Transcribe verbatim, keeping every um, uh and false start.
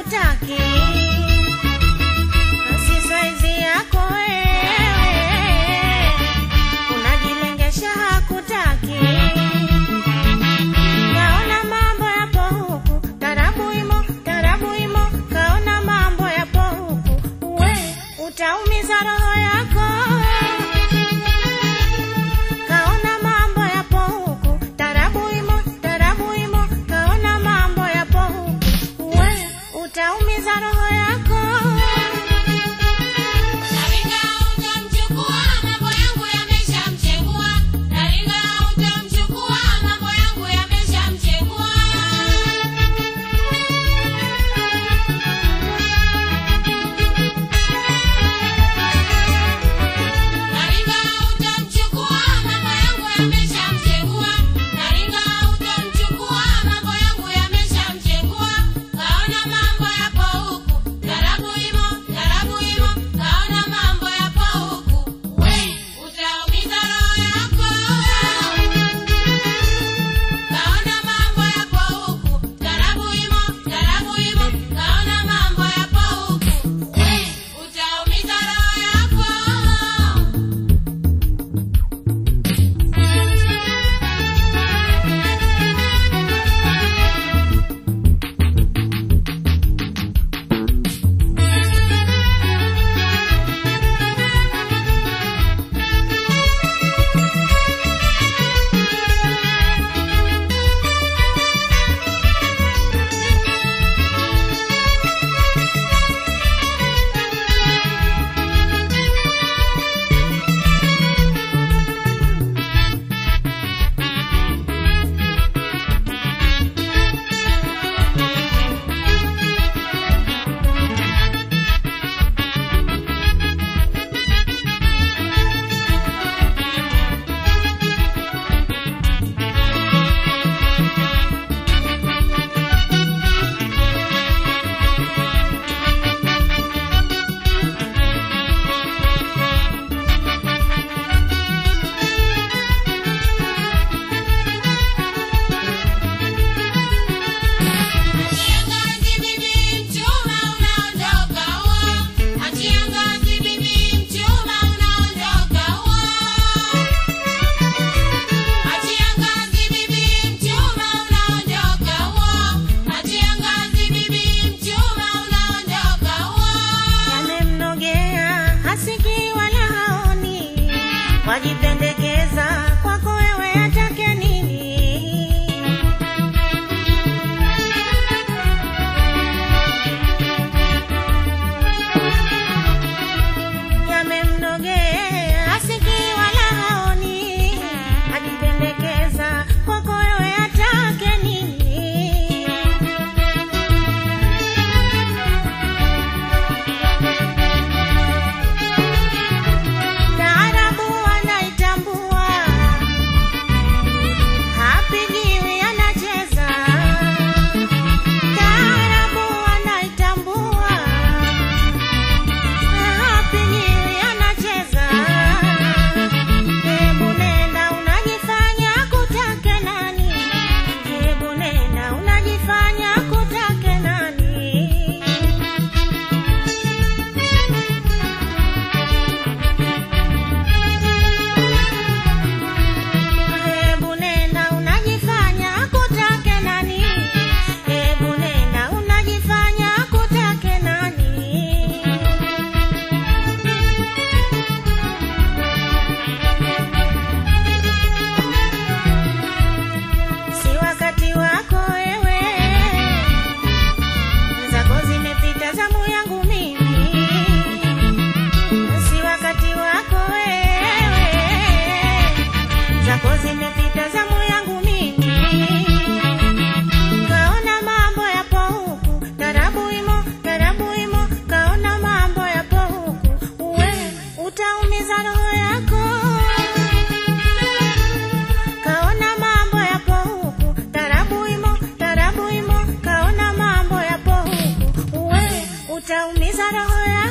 hakutaki, si saizi yako wewe, unajilengesha hakutaki. Kaona mambo yapo huku, tarabu imo, tarabu imo, kaona mambo yapo huku, we utaumiza roho yako. Kaona mambo yapo huku, tarabu imo, tarabu imo, kaona mambo yapo huku, we utaumiza roho yako. Naringa utamchukua, mambo yangu yameshamchengua. Naringa utamchukua, mambo yangu yameshamchengua. Naringa utamchukua, mambo yangu yameshamchengua. Naringa utamchukua, mambo yangu yameshamchengua. Kaona mambo yapo huku, tarabu imo, tarabu imo, kaona mambo yapo huku, we utaumiza roho yako. Kaona mambo yapo huku, tarabu imo, tarabu imo, kaona mambo yapo huku, we utaumiza roho yako. Achiangazi bibi mchuma unaondoka huo. Achiangazi bibi mchuma unaondoka huo. Achiangazi bibi mchuma unaondoka huo. Achiangazi bibi mchuma unaondoka huo. Yamemnogea hasikii wala haoni, wajipendekeza kwako wewe atake nini? Yamemnogea hasikii wala haoni, wajipendekeza kwako wewe atake nini? Taarabu anaitambua, hapigiwi anacheza. Taarabu anaitambua, hapigiwi anacheza. Hebu nenda unajifanya kutake nani? Hebu nenda unajifanya kutake nani? Hebu nenda unajifanya kutake nani? Hebu nenda unajifanya kutake nani? Si wakati wako wewe, zako zimepita, zamu yangu mimi. Si wakati wako wewe, zako zimepita, zamu yangu mimi. Kaona mambo yapo huku, tarabu imo, tarabu imo, kaona mambo yapo huku, we utaumiza roho yako. Kaona mambo yapo huku, tarabu imo, tarabu imo, kaona mambo yapo huku, we utaumiza roho yako.